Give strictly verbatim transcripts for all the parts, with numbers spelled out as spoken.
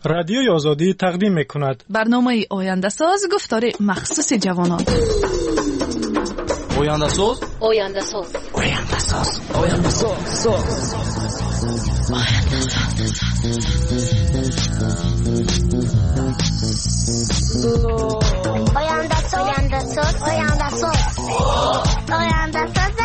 رادیوی آزادی تقدیم می‌کند. برنامه آینده ساز گفتار مخصوص جوانان. آینده ساز آینده ساز آینده ساز آینده ساز آینده ساز آینده ساز آینده ساز آینده ساز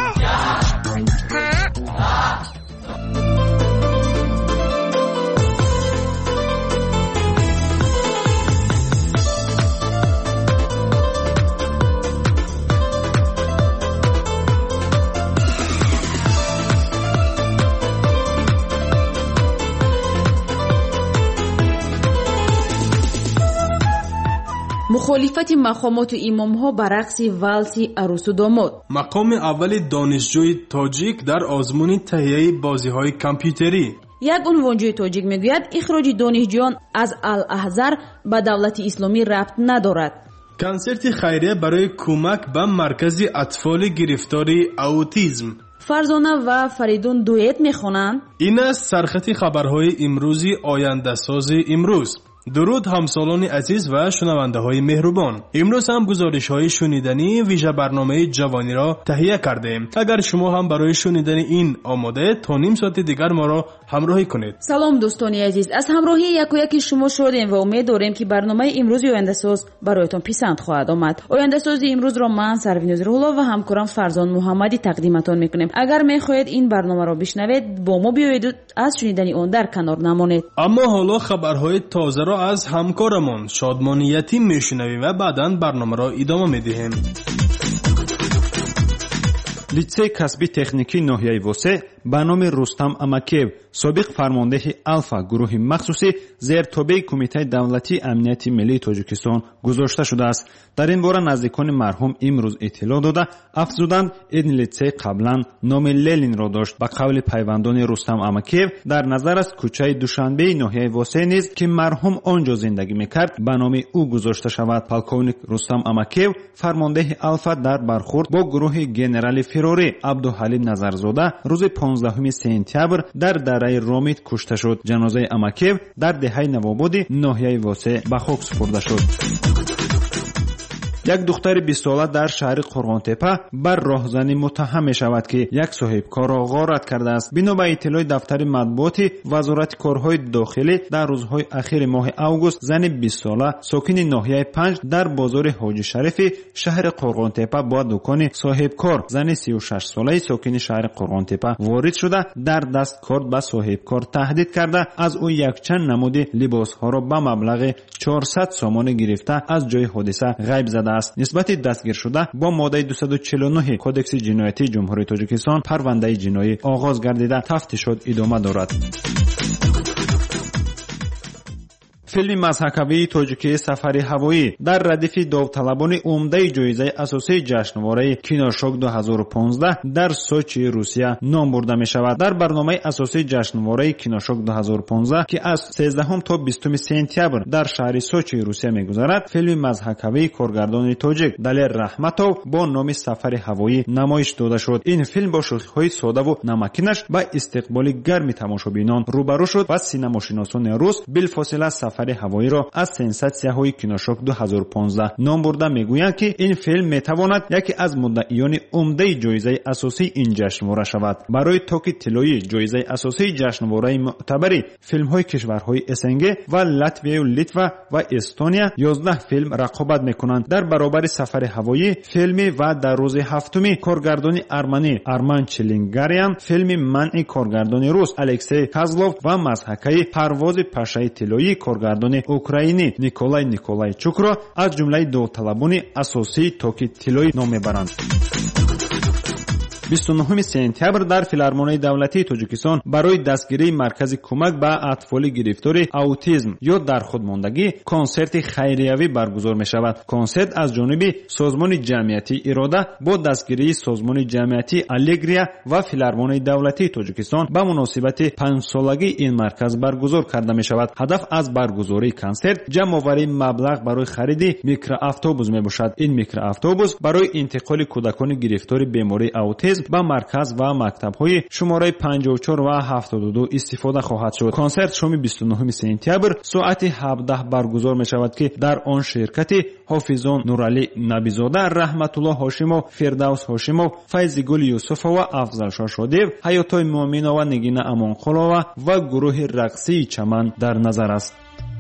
مخالفت مقامات و امام‌ها بر رقص والس عروس و داماد. مقام اول دانشجوی تاجیک در آزمون تهیه بازی‌های کامپیوتری. یک عنوانجوی تاجیک میگوید اخراج دانشجویان از الاحزر به دولت اسلامی ربط ندارد. کنسرت خیریه برای کمک به مرکز اطفال گرفتار اوتیسم. فرزانه و فریدون دوئت میخوانند. این است سرخط خبرهای امروزی آینده ساز امروز. درود همسالان عزیز و شنونده های مهربان. امروز هم گزارش های شنیدنی ویژه برنامه جوانی را تهیه کردیم. اگر شما هم برای شنیدن این آماده تا نیم ساعت دیگر ما را همراهی کنید. سلام دوستان عزیز، از همراهی یک و یک شما شادیم و امید داریم که برنامه امروز آینده ساز برایتان پسند خواهد آمد. آینده ساز امروز را من سروین نظرالله و همکارم فرزان محمدی تقدیمتان میکنیم. اگر میخواهید این برنامه را بشنوید با ما بیایید و از شنیدن آن در کنار نمانید. اما حالا خبرهای تازه را از همکارمان شادمان یتیم میشنویم و بعداً برنامه را ادامه میدهیم. لیسей کسبی تکنیکی ناحیه واسه به نام رستم امکیو سابق فرمانده الفا گروه مخصوصی زیر تابع کمیته دولتی امنیت ملی تاجیکستان گذاشته شده است. در این باره نزدیکان مرحوم امروز اطلاع داده افزودند این لیسей قبلا نام للین را داشت. به قول پیوندان رستم امکیو در نظر است کوچه دوشنبه ناحیه واسه نیز که مرحوم آنجا زندگی میکرد به نام او گذاشته شود. پالکونیک رستم امکیو فرمانده الفا در برخورد با گروه گنرال فراری عبدالحلیم نظرزاده روز پانزدهم سپتامبر در دره رامیت کشته شد. جنازه امکیو در دهه نوآباد ناحیه واسه به خاک سپرده شد. یک دختر بیست ساله در شهر قرغانتپه بر راهزنی متهم می شود که یک صاحبکار را غارت کرده است. بنا به اطلاع دفتر مطبوعات وزارت کارهای داخلی در روزهای اخیر ماه اوگوست زن بیست ساله ساکن ناحیه پنج در بازار حاجی شریف شهر قرغانتپه با دکان صاحبکار زن سی و شش ساله ساکن شهر قرغانتپه وارد شده در دست کارت به صاحبکار تهدید کرده از او یک چند نمود لباس ها را به مبلغ چهارصد سومانی گرفته از جای حادثه غیب زده است. نسبت دستگیر شده با ماده دویست و چهل و نه کدکس جنایتی جمهوری تاجیکستان پرونده جنایی آغاز گردیده تفتیشات ادامه دارد. فیلم مضحکاوی تاجیکی سفر هوایی در ردیف داوطلبان عمده جایزه اساسی جشنواره کینوشوک دو هزار و پانزده در سوچی روسیه نام برده می شود. در برنامه اساسی جشنواره کینوشوک دو هزار و پانزده که از سیزدهم تا بیستم سپتامبر در شهر سوچی روسیه می گذرد فیلم مضحکاوی کارگردان تاجیک دلیر رحمتوف با نام سفر هوایی نمایش داده شد. این فیلم با شوخی‌های ساده و نمکینش با استقبال گرم تماشابینان روبرو شد و سینماشناسان روس بالفاصله سفر هوایی را از سنساسیاهای کینوشوک دو هزار و پانزده نام برده میگویند که این فیلم میتواند یکی از مدعیان عمده جایزه اساسی این جشنواره شود. برای توک طلایی جایزه اساسی جشنواره معتبر فیلم‌های کشورهای اسنگ و لاتویه و لیتوا و استونیا یازده فیلم رقابت میکنند. در برابر سفر هوایی فیلمی و در روز هفتم کارگردان ارمنی ارمان چلینگاریان فیلم منع کارگردان روس الکسی کازلوف و مضحکه پرواز پشه طلایی کارگردان اوکراینی نیکولای نیکولایچوک را از جمله داوطلبان اساسی توک طلایی نام میبرند. بیست و نهم سپتامبر در فیلارمونی دولتی تاجیکستان برای دستگیری مرکز کمک به اطفال گرفتار اوتیسم یا در خودماندگی کنسرت خیریوی برگزار می شود. کنسرت از جانب سازمان جمعیتی اراده با دستگیری سازمان جمعیتی الگریا و فیلارمونی دولتی تاجیکستان به مناسبت پنج سالگی این مرکز برگزار کرده می شود. هدف از برگزاری کنسرت جمع آوری مبلغ برای خرید میکرو اتوبوس می باشد. این میکرو اتوبوس برای انتقال کودکان گرفتار بیماری اوتیسم نیز ба марказ ва мактабҳои шумораи панҷоҳу чор ва ҳафтоду ду истифода хоҳад шуд. консерт шоми бисту нӯҳуми сентябр соати ҳабдаҳ баргузор мешавад ки дар он ширкати ҳофизон Нуралӣ Набизода, Раҳматулло Ҳошимов, Фирдавс Ҳошимов, Файзигул Юсуфова, Афзалшоҳ Шодиев, Ҳаётой Муъминова, Нигина Амонқулова ва гурӯҳи рақсии Чаман дар назар аст.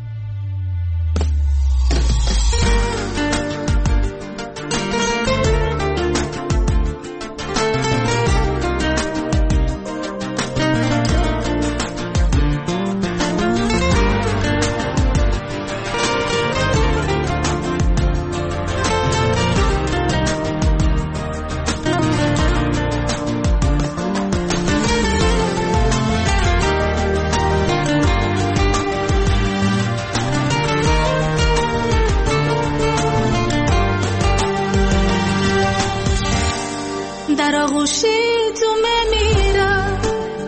در آغوشی تو میمیرم،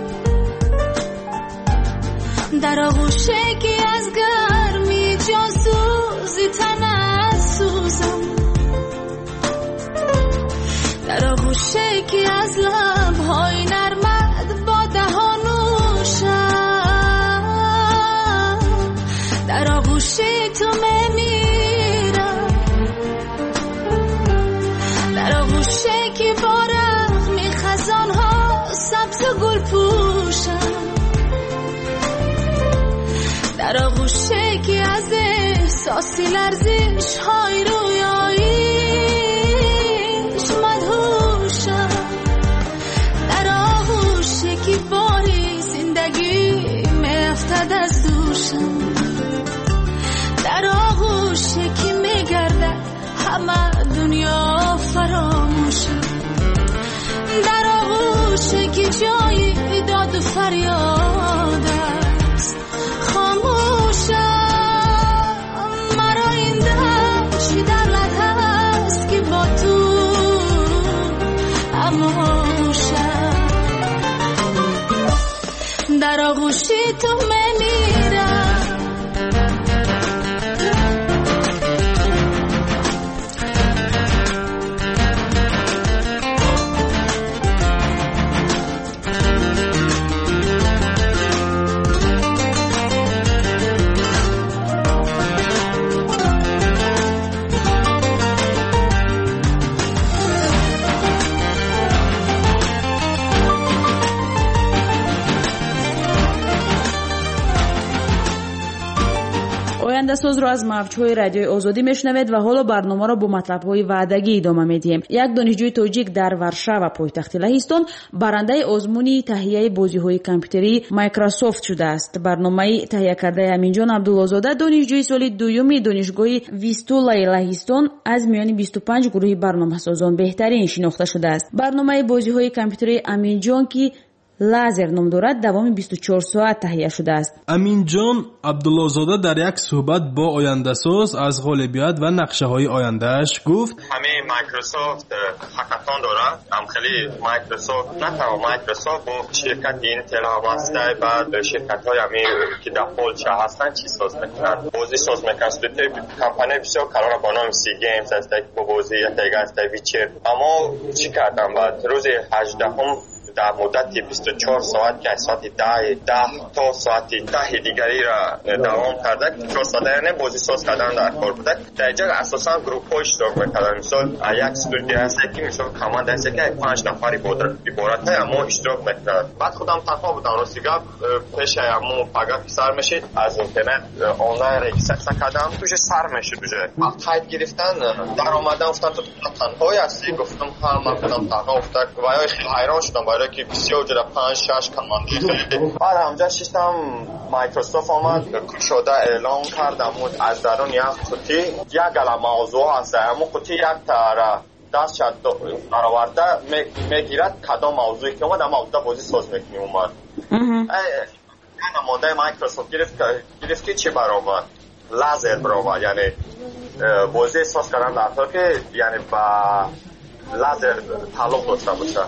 در آغوشی که از گرمی جاسوزی تنت سوزم، در آغوشی که از لبهای نرمت با دهانوشم، در آغوشی تو میمیرم، در آغوشی که بارم سبز و گل پوشم، در آغوشه که از احساسی لرزش های رویاییش مدهوشم، در آغوشه که باری زندگی میافتد از دوشم، در آغوشه که میگردد همه دنیا فراموشم، در آغوشه که جای داد و فریاد است خاموشم، مرا این دشت در لد هست که با تو اموشم، در آغوشی تو میمیرم. آینده‌ساز را از موج‌های رادیوی آزادی میشنوید و حالا برنامه را با مطلب‌های وعدگی ادامه میدیم. یک دانشجوی تاجیک در ورشاو پایتخت لهستان برنده آزمون تهیه بازی‌های کامپیوتری مایکروسافت شده است. برنامه تهیه کرده امینجان عبدالله‌زاده دانشجوی سال دوم دانشگاه ویستولای لهستان از میان بیست و پنج گروه برنامه‌سازان بهترین شناخته شده است. برنامه بازی‌های کامپیوتری امینجان که لازر نام دارد دوام بیست و چهار ساعت تهیه شده است. امینجان عبدالله‌زاده در یک صحبت با آینده‌ساز از غالبیت و نقشه‌های آینده‌اش گفت همه مایکروسافت هکاتون دارد. هم خیلی مایکروسافت نه تنها مایکروسافت با شرکت اینتل هم هسته، بعد شرکت‌های همی که در پولچه هستن چی ساز میکنن، بازی ساز میکنن. سلطه کمپانی بسیار کلان با نام سی گیمز هسته که با بازی یتیگه هسته ویچر. اما چی کردم بعد روز هجدهم در مدت بیست و چهار ساعت که ساعت ده ده تا ساعت ده دیگری را دوام کرده. چهار ساعت یعنی بازی ساز کردن در کار بوده. در اینجا اساسا گروپ ها اشتراک میکردن. مثال یک استودیو هست که مثال کماند هست که پنج نفری عبارت های اما اشتراک میکردن. بعد خودم تنها بودم. راستی گپ پیش امو فقط سر میشید از اینترنت آنلاین رجیستر کردم توش سر میشه توش. وقت قید گرفتن در آمدن گفتن تو تنهایی هستی. گفتم ها من خودم تنها افتاد و خیلی حیران شدم که بسیار جدا پنج شش کماندی. بعد همجا شیستم مایکروسافت آمد شده اعلام کردم از درون یک قطی یک گله موضوع هست. همون قطی یک تاره دست شد درآورده میگیرد کدام موضوعی که اومد اما اومده بازی ساز میکنی اومد. نماینده مایکروسافت گرفت گرفت که چی برآمد؟ لازر برآمد، یعنی بازی ساز کردن در طور که یعنی با لازر تعلق داشته باشه.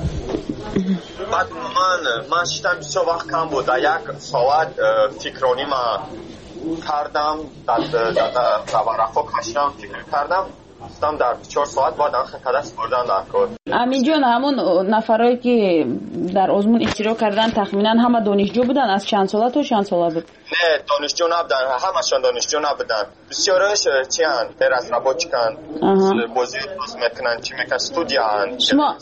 بعد من من شیدم بسیار وقت کم بود. یک ساعت فکرانی من کردم در ورقا کشیدم فکر کردم. گفتم در چهار ساعت بعد آخر کلاس بردن در کار. امین جان، همون نفرایی که در آزمون اشتراک کردن تخمینا همه دانشجو بودن؟ از چند ساله تا چند ساله بود؟ نه دانشجو نبودن، همشون دانشجو نبودن. بسیارش چی هن؟ در از رابطیکن بازی باز میکنن، چی میکنن، استودیا هن. شما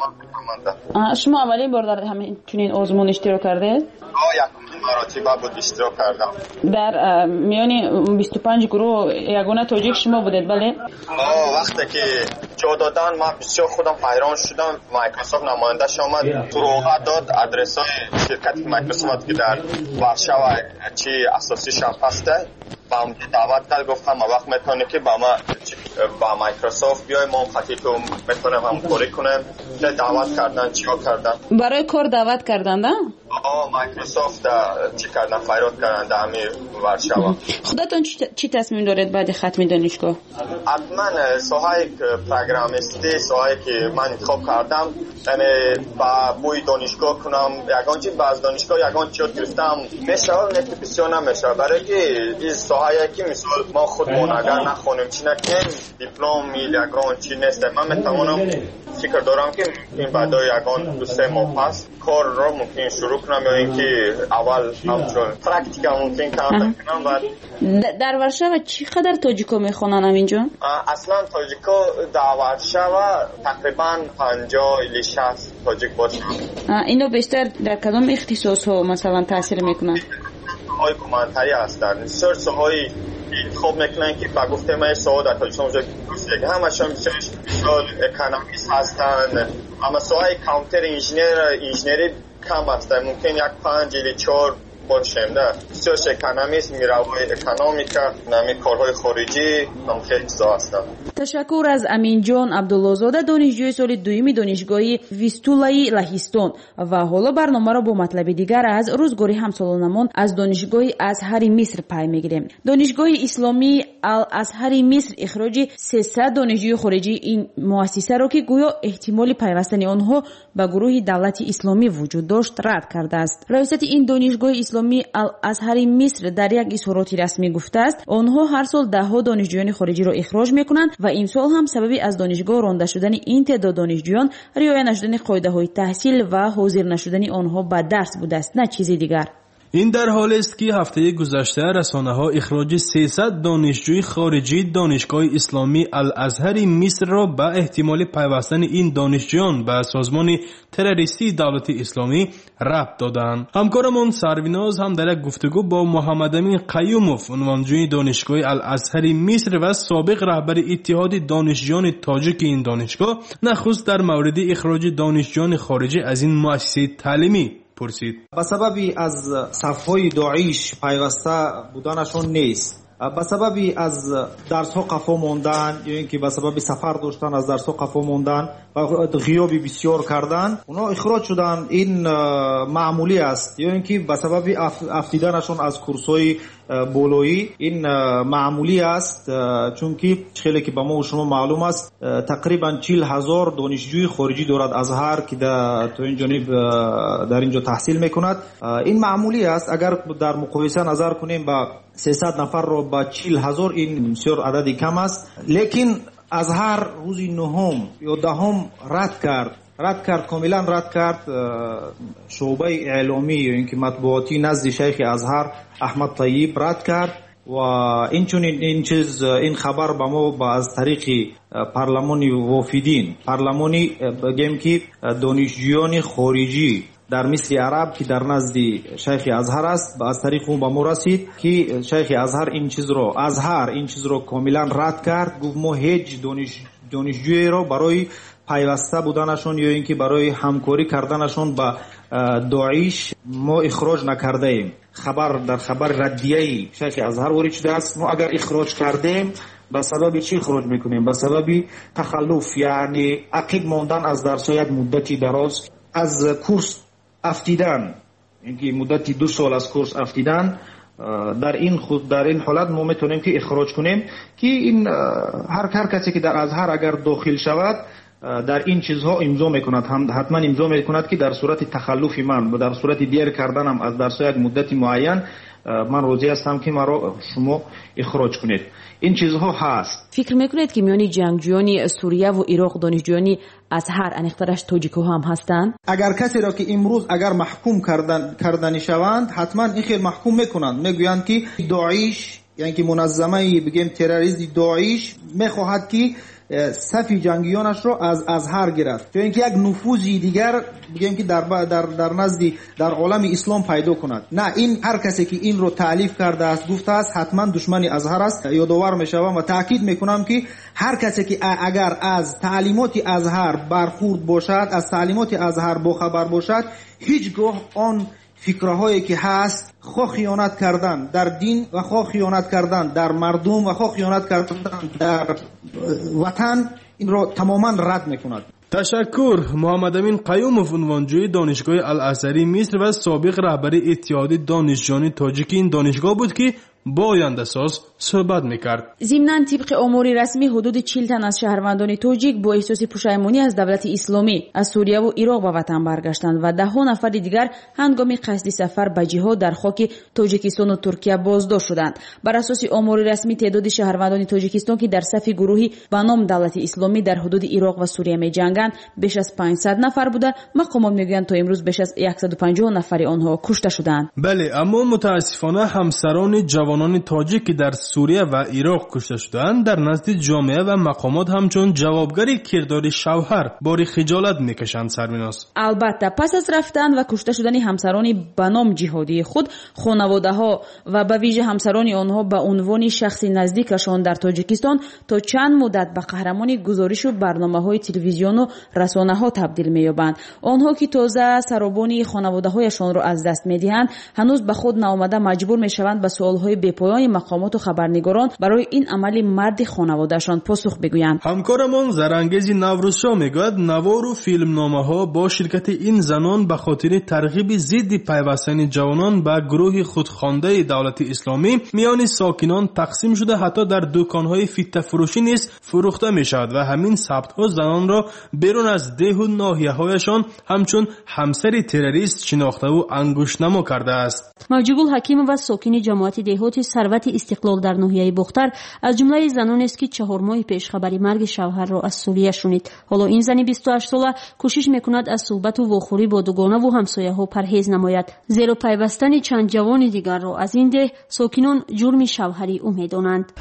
شما اولین بار در همین چنین آزمون اشتراک کرده؟ آه یک مراتبه بود اشتراک کردم. در میانی بیست و پنج گروه یگانه تاجیک شما بودید؟ بله. آه وقتی که جا دادن ما بسیار خودم حیران شدم. مایکروسافت نماینده‌اش آمد فروغ داد آدرس های شرکت مایکروسافت که در ورشاو چی اساسیش هم هسته. با هم دعوت کرد، گفتم ما وقت میتونه که با ما با مایکروسافت بیای ما خطی تو میتونم همکاری کنم. دعوت کردن، چیا کردن؟ برای کار دعوت کردن ده؟ آه مایکروسافت چی کردن؟ فایرات کردن در همین ورشاو. خودتون چی تصمیم دارید بعد ختم دانشگاه؟ حتما ساحه پروگرامیستی ساحه که من انتخاب کردم، یعنی با بوی دانشگاه کنم. یگان چی باز دانشگاه یگان چی گرفتم میشه نه بسیار نمیشه، برای که این ساحه که مثلا ما خودمون اگر نخونیم چی نکنیم دیپلم یگان چی نیست. من میتونم فکر دارم که این بعد یگان دو سه ماه پس کار رو ممکن شروع کنم، یا اینکه اول همچون پرکتیکا ممکن کار کنم. و در ورشاو چقدر تاجیکو میخونن همینجا؟ اصلا تاجیکو در ورشاو تقریبا پنجاه الی شصت تاجیک باشه. اینو بیشتر در کدام اختصاص ها مثلا تاثیر میکنن؟ های کمانتری هستن، سر ساهای خوب میکنن که با گفته من ساعت در تاجیکستان اونجا که همشون بسیار اکانومیست هستن، اما ساهای کامپیوتر انجینیر انجینری کم هستن، ممکن یک پنج الی چهار باشیم. نه بسیار اکانومیست میروای اکانومیکا نمی کارهای خارجی هم خیلی چیزا هستن. تشکر از امین جان عبدالله‌زاده، دانشجوی سال دوم دانشگاه ویستولای لهستان. و حالا برنامه را با مطلب دیگر از روزگاری همسالانمان از دانشگاه ازهر مصر پی میگیریم. دانشگاه اسلامی الازهر مصر اخراج سیصد دانشجوی خارجی این مؤسسه را که گویا احتمال پیوستن آنها به گروه دولت اسلامی وجود داشت رد کرده است. رئیست این دانشگاه اسلامی الازهر مصر در یک اظهاراتی رسمی گفته است آنها هر سال ده ها دانشجویان خارجی را اخراج میکنند و امسال هم سبب از دانشگاه رانده شدن این تعداد دانشجویان رعایت نشدن قاعده های تحصیل و حاضر نشدن آنها به درس بوده است، نه چیزی دیگر. این در حالی است که هفته گذشته رسانه‌ها اخراج سیصد دانشجوی خارجی دانشگاه اسلامی الازهر مصر را به احتمال پیوستن این دانشجویان به سازمان تروریستی دولت اسلامی ربط دادند. همکارمان سرویناز هم در یک گفتگو با محمد امین قیوموف عنوانجوی دانشگاه الازهر مصر و سابق رهبر اتحاد دانشجویان تاجیک این دانشگاه نخست در مورد اخراج دانشجویان خارجی از این مؤسسه تعلیمی پرسید. به سببی از صفهای داعش پیوسته بودنشون نیست، به سببی از درس ها قفا موندن یا اینکه به سبب سفر داشتن از درس ها قفا موندن و غیابی بسیار کردن اونا اخراج شدن. این معمولی است. یا اینکه به سبب افتیدنشون از کورس های بولویی این معمولی است، چون که خیلی که به ما و شما معلوم است تقریبا چهل هزار دانشجوی خارجی دارد ازهر که در تو این جانب در اینجا تحصیل میکند. این معمولی است. اگر در مقایسه نظر کنیم با سیصد نفر رو با چهل هزار این بسیار عددی کم است. لیکن ازهر روزی نهم یا دهم رد کرد رد کرد کاملا رد کرد شعبه اعلامی یا اینکه مطبوعاتی نزد شیخ ازهر احمد طیب رد کرد و این چون این چیز این خبر به ما با از طریق پارلمانی وافدین پارلمانی بگیم که دانشجویان خارجی در مصر عرب که در نزد شیخ ازهر است با از طریق اون به ما رسید که شیخ ازهر این چیز رو ازهر این چیز رو کاملا رد کرد. گفت ما هیچ دانش دانشجویی رو برای پیوسته بودنشون یا اینکه برای همکاری کردنشون با داعش ما اخراج نکرده ایم. خبر در خبر ردیه شیخ ازهر وارد شده است. ما اگر اخراج کردیم به سبب چی اخراج میکنیم؟ به سبب تخلف، یعنی عقب ماندن از درس یک مدتی دراز، از کورس افتیدن، اینکه مدتی دو سال از کورس افتیدن. در این خود در این حالت ما میتونیم که اخراج کنیم که این هر هر کسی که در ازهر اگر داخل شود در این چیزها امضا میکند، حتما امضا میکند که در صورت تخلف من و در صورت دیر کردنم از درس یک مدت معین من راضی هستم که مرا شما اخراج کنید. این چیزها هست. فکر میکنید که میانی جنگجویان سوریه و عراق دانشجویان ازهر انیخترش تاجیک‌ها هم هستند؟ اگر کسی را که امروز اگر محکوم کردن کردنی شوند حتما این خیلی محکوم میکنند، میگویند که داعش یعنی که منظمه بگیم تروریستی داعش میخواهد که صف جنگیانش را از ازهر گیرد، چون اینکه یک نفوذی دیگر بگیم که در در در نزد در عالم اسلام پیدا کند. نه، این هر کسی که این رو تالیف کرده است گفته است حتما دشمن ازهر است. یادآور میشوم و تاکید میکنم که هر کسی که اگر از تعلیمات ازهر برخورد باشد، از تعلیمات ازهر باخبر باشد، هیچگاه آن فکرهایی که هست خواه خیانت کردن در دین و خواه خیانت کردن در مردم و خواه خیانت کردن در وطن این را تماما رد میکند. تشکر. محمد امین قیوموف، عنوانجوی دانشگاه الازهری مصر و سابق رهبر اتحاد دانشجویان تاجیک این دانشگاه بود که با آینده ساز صحبت میکرد. ضمناً طبق امور رسمی حدود چهل تن از شهروندان تاجیک با احساس پشیمانی از دولت اسلامی از سوریه و عراق به وطن برگشتند و ده ها نفر دیگر هنگام قصد سفر به جهاد در خاک تاجیکستان و ترکیه بازداشت شدند. بر اساس امور رسمی تعداد شهروندان تاجیکستان که در صف گروهی به نام دولت اسلامی در حدود عراق و سوریه می‌جنگند بیش از پانصد نفر بوده. مقامات میگویند تا امروز بیش از صد و پنجاه نفر آنها کشته شدند. بله، اما متاسفانه همسران جوانان تاجیک که در سوریه و عراق کشته شدند در نزد جامعه و مقامات همچون جوابگری کردار شوهر باری خجالت میکشند. سرمیناس البته پس از رفتن و کشته شدن همسران به نام جهادی خود، خانواده ها و به ویژه همسران آنها به عنوان شخص نزدیکشان در تاجیکستان تا چند مدت به قهرمان گزارش و برنامه‌های تلویزیون و رسانه‌ها تبدیل می‌یابند. آنها که تازه سرابانی خانواده‌هایشان را از دست می‌دهند، هنوز به خود ناآمده مجبور می‌شوند به سوال‌های بی‌پایان مقامات و خبرنگاران برای این عمل مرد خانواده‌شان پاسخ بگویند. همکارمان زرانگیزی نوروزشاه میگوید نوار و فیلمنامه‌ها با شرکت این زنان به خاطر ترغیب ضد پیوستن جوانان به گروه خودخوانده دولت اسلامی میان ساکنان تقسیم شده، حتی در دکان‌های فیته فروشی نیز فروخته می‌شود و همین ثبت‌ها زنان را بیرون از ده و ناحیه‌هایشان همچون همسر تروریست شناخته و انگشت‌نما کرده است. موجیگل حکیم و ساکن جماعت دهات ثروت استقلال در ناحیه بختر از جمله زنان است که چهار ماه پیش خبری مرگ شوهر را از سوریه شنید. حالا این زن بیست و هشت ساله کوشش میکند از صحبت و واخوری با دوگانه و همسایه‌ها پرهیز نماید، زیرا پیوستن چند جوان دیگر را از این ده ساکنان جرم شوهری امیدانند.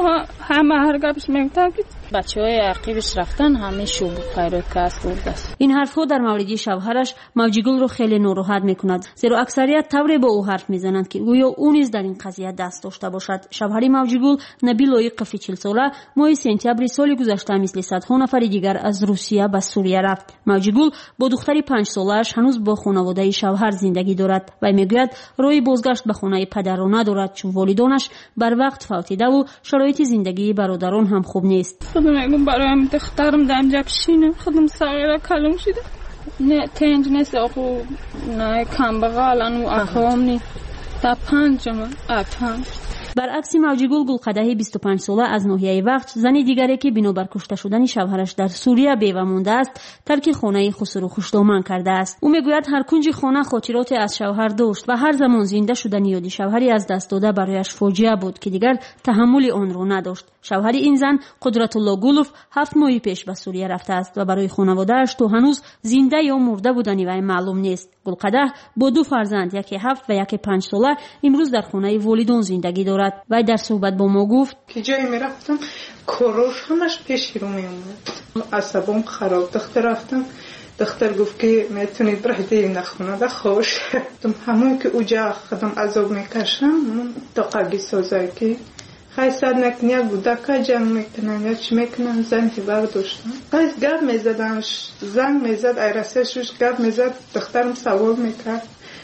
همه هر گپش میگن که بچه‌های عقیبش رفتن، همه شوب خیرات کاست بود. این حرفها در مورد شوهرش موجیگل را خیلی ناراحت میکند، زیرا اکثریت طوری با او حرف میزنند که گویا او نیز در این قضیه دست داشته باشد. شوهر موجیگل نبیل لایق چهل ساله ماه سپتامبر سال گذشته مثل صدها نفر دیگر از روسیه به سوریه رفت. موجیگل با دختری پنج ساله‌اش هنوز با خانواده شوهر زندگی دارد و میگوید راه بازگشت به خانه پدر را ندارد، چون والدانش بر وقت فوتیده و شرایط زندگی برادران هم خوب نیست. خودم میگم برایم دخترم دم جبشینه، خودم صغیره کلم شده، نه تنج نیست آخو، نه کم بغالن و اخوام نی تا پنجم اپن. برعکس موجیگل گلقدهی بیست و پنج ساله از ناحیه وقت، زنی دیگری که بنابر کشته شدن شوهرش در سوریه بیوه مانده است، ترک خانه خسرو خوشدامن کرده است. او میگوید هر کنج خانه خاطرات از شوهر داشت و هر زمان زنده شدن یاد شوهری از دست داده برایش فاجعه بود که دیگر تحمل آن را نداشت. شوهر این زن قدرت الله گولوف هفت ماه پیش به سوریه رفته است و برای خانواده‌اش تو هنوز زنده یا مرده بودنی وی معلوم نیست. گلقده با دو فرزند، یکی هفت و یکی پنج ساله، امروز در خانه والدان زندگی دارد. و در صحبت با ما گفت که جایی می رفتم کروش همش پیشی رو می اومد، عصبم خراب. دختر رفتم، دختر گفت که میتونید برهدی نخونه ده خوش همون که اوجا خودم عذاب میکشم تا قلبی سازه که خیصد نکنی یک بودکا جنگ میکنن یا چی میکنن. زن هیبر داشتم خیص گرد میزدن، زنگ میزد ایرسه شوش گرد میزد، دخترم سوال میکرد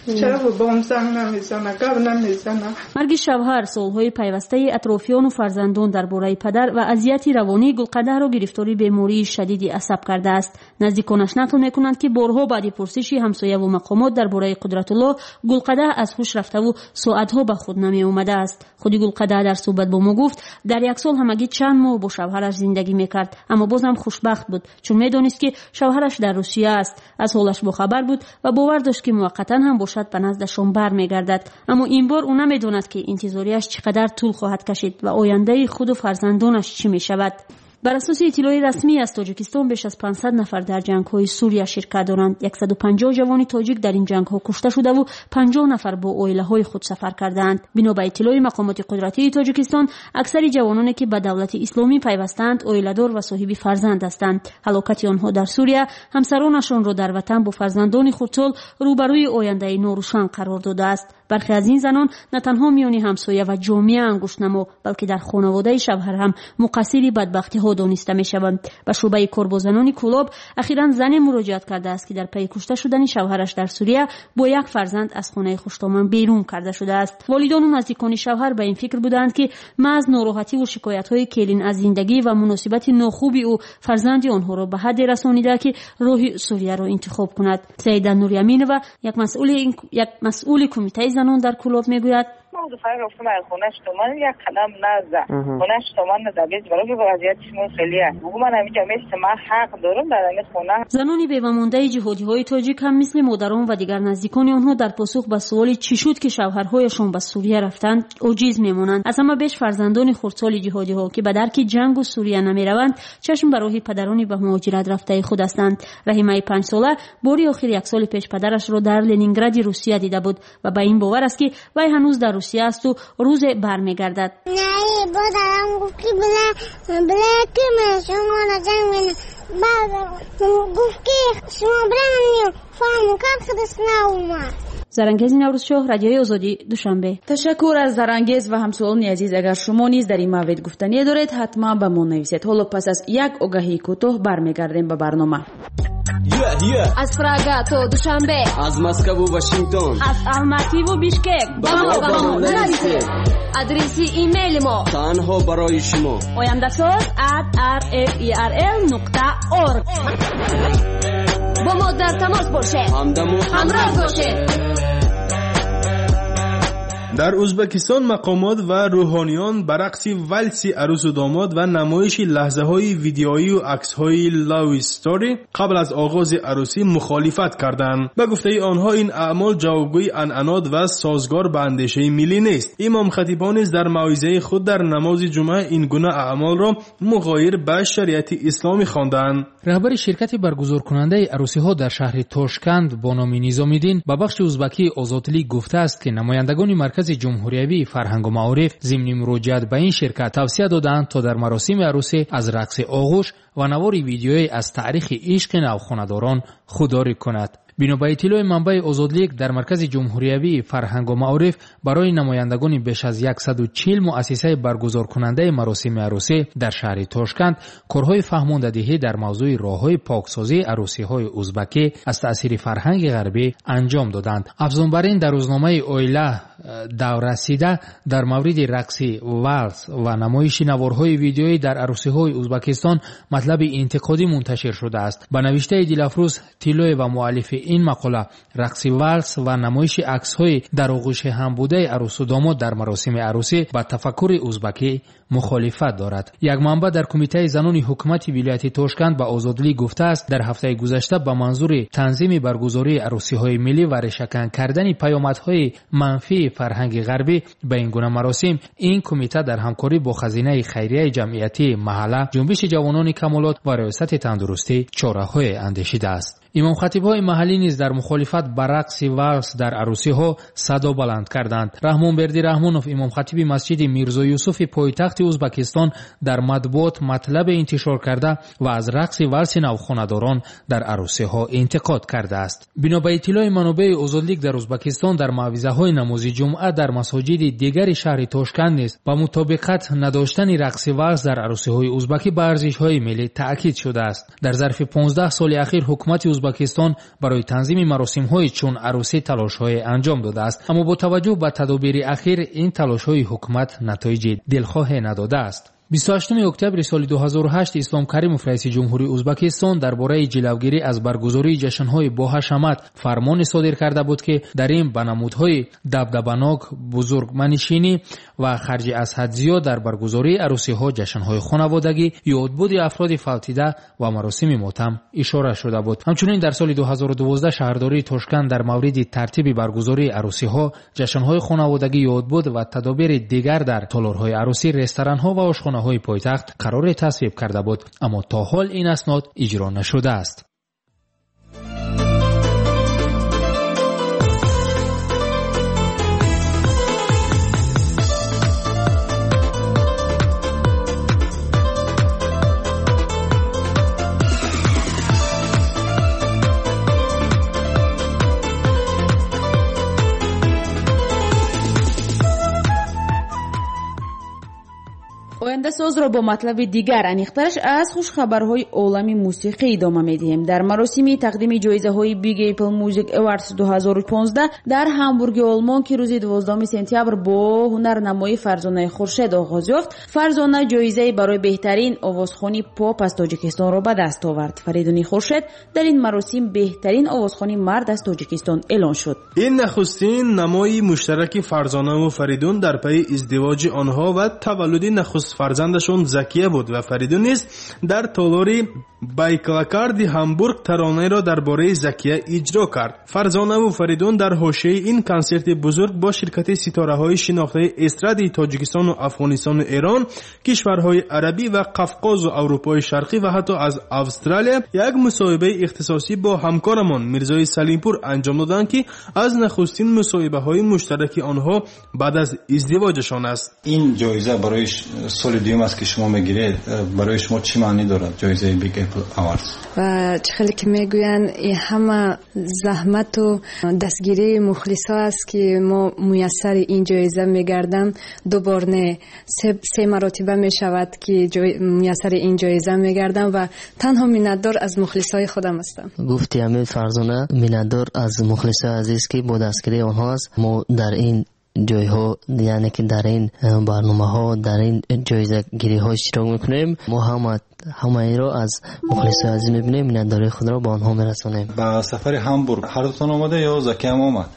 چرا با هم زنگ نمیزنه گپ نمیزنه. مرگ شوهر سالهای پیوسته اطرافیان و فرزندان درباره پدر و اذیت روانی گلقدر را گرفتاری بیماری شدید عصب کرده است. نزدیکانش نقل میکنند که بارها بعد پرسش همسایه و مقامات درباره قدرت الله گلقدر از هوش رفته و ساعتها به خود نمی اومده است. خودی گلقدر در صحبت با ما گفت در یک سال همگی چند ماه با شوهرش زندگی میکرد، اما بازم خوشبخت بود چون میدانست که شوهرش در روسیه است. از حالش باخبر بود و باور داشت که موقتا هم باشد به نزدشان برمیگردد، اما این بار او نمیداند که انتظاریش چقدر طول خواهد کشید و آینده خود و فرزندانش چی میشود. بر اساس اطلاع رسمی از تاجیکستان بیش از پانصد نفر در جنگ‌های سوریه شرکت دارند. صد و پنجاه جوان تاجیک در این جنگ‌ها کشته شده و پنجاه نفر با عائله‌های خود سفر کردند. بنا به اطلاع مقامات قدرتی تاجیکستان اکثر جوانانی که به دولت اسلامی پیوستند عائله‌دار و صاحب فرزند هستند. هلاکت آنها در سوریه همسرانشان را در وطن با فرزندان خردسال روبروی آینده ناروشن قرار داده است. برخی از این زنان نه تنها میان همسایه و جامعه انگشت‌نما بلکه در خانواده شوهر هم مقصر بدبختی ها دانسته میشوند. به شعبه کار با زنان کلاب اخیراً زنی مراجعت کرده است که در پی کشته شدن شوهرش در سوریه با یک فرزند از خانه خوشتامن بیرون کرده شده است. والدان و نزدیکان شوهر به این فکر بودند که محض ناراحتی و شکایت‌های کلین از زندگی و مناسبت ناخوبی او فرزند آنها را به حد رسانیده که راه سوریه را انتخاب کند. سیده نوریامین و یک مسئول یک مسئول کمیته زنان در کلاب میگوید ما دو فرق رفتم از خونش تو من یک قدم نزد خونش تو من نزد بیز برای که وضعیت شما خیلی است بگو من همیشه مثل من حق دارم در این خونه. زنانی بیوه‌مانده جهادی های تاجیک هم مثل مادران و دیگر نزدیکان آنها در پاسخ به سوال چی شد که شوهرهایشان به سوریه رفتند عاجز میمانند. از همه بیش فرزندان خردسال جهادی ها که به درک جنگ و سوریه نمیروند چشم به راه پدرانی به مهاجرت رفته خود هستند. رحیمه پنج ساله باری آخر یک سال پیش پدرش را در لنینگراد روسیه دیده بود و به این باور است که وی هنوز در روسیه است و روز برمیگردد. نه بادرم گفت که بله بله که من شما نجنگ بینم بعد گفت که شما برنیم فهم کرد خودست ناومد. زرانگیز نوروز شاه رادیوی آزادی دوشنبه. تشکر از زرانگیز و همسوالان عزیز. اگر شما نیز در این مورد گفتنی دارید حتما به ما نویسید. حالا پس از یک آگهی کوتاه برمیگردیم به برنامه. Yeah, yeah. از پراگا تا دوشنبه، از مسکو و واشنگتن، از الماتی و بیشکک با ما با ما نویسید. آدرس ایمیل ما تنها برای شما oyandasor at r f e r l نقطه org. با ما در تماس باشید، همراه باشید. در ازبکستان مقامات و روحانیان به رقص ولسی عروس و داماد و نمایش لحظه های ویدیویی و عکس های لاو استوری قبل از آغاز عروسی مخالفت کردند. به گفته آنها این اعمال جوابگوی عنعنات و سازگار به اندیشه ملی نیست. امام خطیبان نیز در موعظه خود در نماز جمعه این گونه اعمال را مغایر به شریعت اسلامی خواندند. رهبر شرکت برگزار کننده عروسی ها در شهر تاشکند با نام نظامی‌دین به بخش ازبکی آزادلی گفته است که نمایندگان مرکز جمهوریوی فرهنگ و معارف ضمن مراجعت به این شرکت توصیه دادند تا در مراسم عروسی از رقص آغوش و نوار ویدیویی از تاریخ عشق نوخوانندگان خودداری کند. بنا به اطلاع منبع آزادلیگ در مرکز جمهوریوی فرهنگ و معارف برای نمایندگان بیش از صد و چهل مؤسسه برگزار کننده مراسم عروسی در شهر تاشکند کارهای فهماندهی در موضوع راههای پاکسازی عروسی‌های ازبکی از تأثیر فرهنگ غربی انجام دادند. افزون بر این در روزنامه اویلا دوررسیده در مورد رقص والس و نمایش نوارهای ویدیویی در عروسی‌های ازبکستان مطلب انتقادی منتشر شده است. با نوشته دلافروز تیلوی و مؤلف این مقاله رقص والس و نمایش عکس‌های در آغوش هم بوده عروس و داماد در مراسم عروسی با تفکر ازبکی مخالفت دارد. یک منبع در کمیته زنان حکومت ولایت تاشکند به آزادلی گفته است در هفته گذشته به منظور تنظیم برگزاری عروسی‌های ملی و ریشه‌کن کردن پیامدهای منفی فرهنگ غربی به این گونه مراسم این کمیته در همکاری با خزینه خیریه جمعیتی محله جنبش جوانان کمالات و ریاست تندرستی چاره‌های اندیشیده است. امام خطیب‌های محلی نیز در مخالفت با رقص والس در عروسی‌ها صدا بلند کردند. رحمان بردی رحمانوف امام خطیب مسجد میرزا یوسف پایتخت ازبکستان در مطبوعات مطلب انتشار کرده و از رقص والس نوخوانندگان در عروسی‌ها انتقاد کرده است. بنا به اطلاع منابع آزادلیگ در ازبکستان در موعظه‌های نماز جمعه در مساجد دیگر شهر تاشکند نیز با مطابقت نداشتن رقص والس در عروسی‌های ازبکی به ارزش‌های ملی تأکید شده است. در ظرف پانزده سال اخیر حکومت ازبکستان برای تنظیم مراسم‌های چون عروسی تلاش‌های انجام داده است، اما با توجه به تدابیر اخیر این تلاش‌های حکومت نتایج دلخواه نداده است. بیست و هشتم اکتبر سال دو هزار و هشت اسلام کریمов رئیس جمهوری ازبکستان درباره جلوگیری از برگزاری جشن‌های باحشمت فرمان صادر کرده بود که در این به نمودهای دبدبناک، بزرگمنشینی و خرج از حد زیاد در برگزاری عروسی‌ها، جشن‌های خانوادگی، یادبود افراد فوتیده و مراسم ماتم اشاره شده بود. همچنین در سال دو هزار و دوازده شهرداری تاشکند در مورد ترتیب برگزاری عروسی‌ها، جشن‌های خانوادگی، یادبود و تدابیر دیگر در تالارهای عروسی، رستوران‌ها و آشخانه های پایتخت قرار تصویب کرده بود، اما تا حال این اسناد اجرا نشده است. آینده‌ساز را با مطلب دیگر انیخترش از خوش خبرهای عالمی موسیقی ادامه می‌دهیم. در مراسم تقدیم جایزه‌های بیگ اپل موزیک اواردز دو هزار و پانزده در هامبورگ آلمان که روز دوازدهم سپتامبر با هنرنمایی فرزانه خورشید آغاز یافت، فرزانه جایزه برای بهترین آوازخوانی پاپ از تاجیکستان را به دست آورد. فریدون خورشید در این مراسم بهترین آوازخوانی مرد از تاجیکستان اعلان شد. این نخستین نمایی مشترک فرزانه و فریدون در پی ازدواج آنها و تولد نخست فرزندشون زکیه بود و فریدون نیز در تالار بایکلاکارد هامبورگ ترانه را درباره زکیه اجرا کرد. فرزانه و فریدون در حاشیه این کنسرت بزرگ با شرکت ستاره‌های شناخته استرادی تاجیکستان و افغانستان و ایران، کشورهای عربی و قفقاز و اروپای شرقی و حتی از استرالیا یک مصاحبه اختصاصی با همکارمان میرزای سلیمپور انجام دادند که از نخستین مصاحبه‌های مشترک آنها بعد از ازدواجشان است. این جایزه برای سال دوم است که شما میگیرید، برای شما چی معنی دارد جایزه بیگ اپل اواردز؟ و خیلی که میگوین این همه زحمت و دستگیری مخلصا است که ما میسر این جایزه میگردم. دوبار نه سه, سه مرتبه میشود که جای... میسر این جایزه میگردم و تنها منتدار از مخلصای خودم هستم. گفتی امیر فرزانه منتدار از مخلصای عزیز که با دستگیری آنها است. ما در این جای ها، یعنی که در این برنامه ها، در این جایزه گیری ها اشتراک میکنیم. ما هم همه این را از مخلصای عزیز میبینیم، منتداری خود را با آنها میرسانیم. با سفر هامبورگ هر دوتان آمده یا زکی هم آمد؟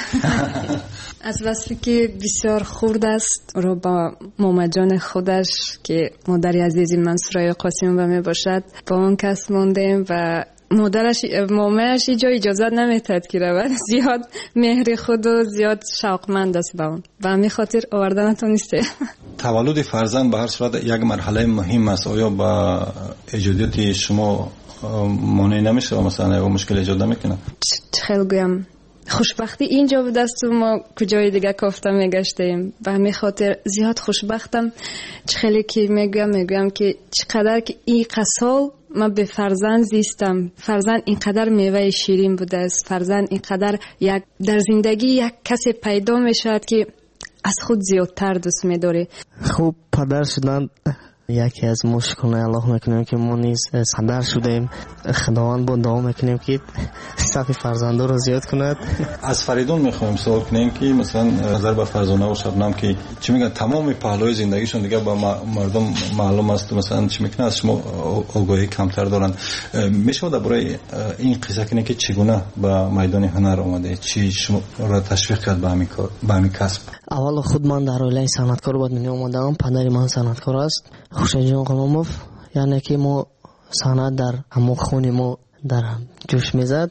از وصفی که بسیار خورد است رو با ماما جان خودش که مادری عزیزی منصورای قاسم و می باشد با اون کس موندیم و مادرش مامهش اینجا اجازت نمیتد که رود. زیاد مهر خود و زیاد شوقمند است با اون و همین خاطر آوردن تو نیسته. تولد فرزند به هر صورت یک مرحله مهم است. آیا با ایجادیت شما مانع نمیشه و مثلا یک مشکل ایجاد نمیکنه؟ خیلی گویم خوشبختی اینجا بود است و ما کجای دیگه کافته میگشتیم و همین خاطر زیاد خوشبختم. خیلی که میگویم میگویم که چقدر که این قسال من به فرزند زیستم. فرزند اینقدر میوه شیرین بوده است. فرزند اینقدر یک در زندگی یک کسی پیدا میشود که از خود زیادتر دوست میداره. خوب پدر شدن یکی از مشکلات الله میکنیم که ما نیز پدر شدیم. خداوند با دعا میکنیم که صف فرزندا رو زیاد کند. از فریدون میخوایم سوال کنیم که مثلا نظر به فرزانه و شبنم که چی میگن تمام پهلوهای زندگیشون دیگه با مردم معلوم است، مثلا چی میکنن از شما آگاهی کمتر دارن. میشه درباره این قصه کنه که چگونه به میدان هنر اومده، چی شما را تشویق کرد به همین کار، به همین کسب؟ اول خود من در عائله صنعتکار بود دنیا اومدم. پدر من صنعتکار است، خورشید جان غلامov. یعنی که ما صنعت در همون خون ما در جوش میزد.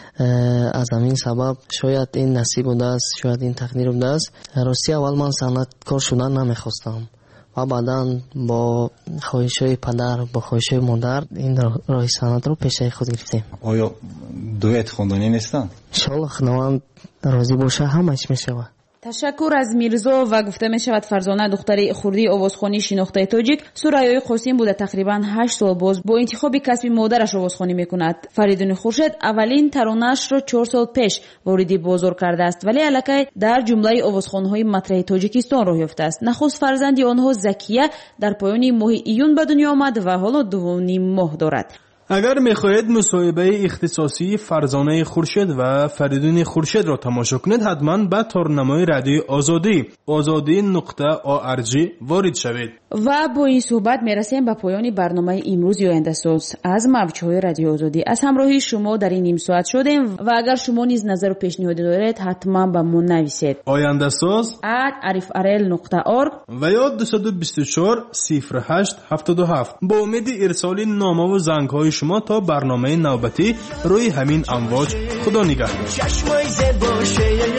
از همین سبب شاید این نصیب بوده است، شاید این تقدیر بوده است. راستی اول من صنعتکار شدن نمیخواستم و بعدا با خواهشای پدر، با خواهشای مادر این راه صنعت رو پیشه خود گرفتیم. آیا دویت خواندنی نیستن؟ ان شاء الله خداوند راضی باشه همش میشود. تشکر از میرزا و گفته می شود فرزانه دختر خردی آوازخوانی شناخته تاجیک سرایای قاسم بوده تقریبا هشت سال باز با انتخاب کسب مادرش آوازخوانی میکند. فریدون خورشید اولین ترانه‌اش را چهار سال پیش وارد بازار کرده است ولی الکی در جمله آوازخوان‌های مطرح تاجیکستان راه یافته است. نخست فرزندی آنها زکیه در پایان ماه ایون به دنیا آمد و حالا دو و نیم ماه دارد. اگر میخواهید مصاحبه اختصاصی فرزانه خورشید و فریدون خورشید را تماشا کنید حتما به تارنمای رادیو آزادی آزادی نقطه آرژ وارد شوید. و با این صحبت میرسیم به پایان برنامه امروز آینده ساز از موجهای رادیو آزادی. از همراهی شما در این نیم ساعت شدیم و اگر شما نیز نظر و پیشنهادی دارید حتما به ما نویسید. آینده ساز ات عرف ارل نقطه ارگ و یا دو دو چهار صفر هشت هفت هفت. با امید ارسال نامه و زنگ های شما تا برنامه نوبتی روی همین امواج. خدا نگهدار.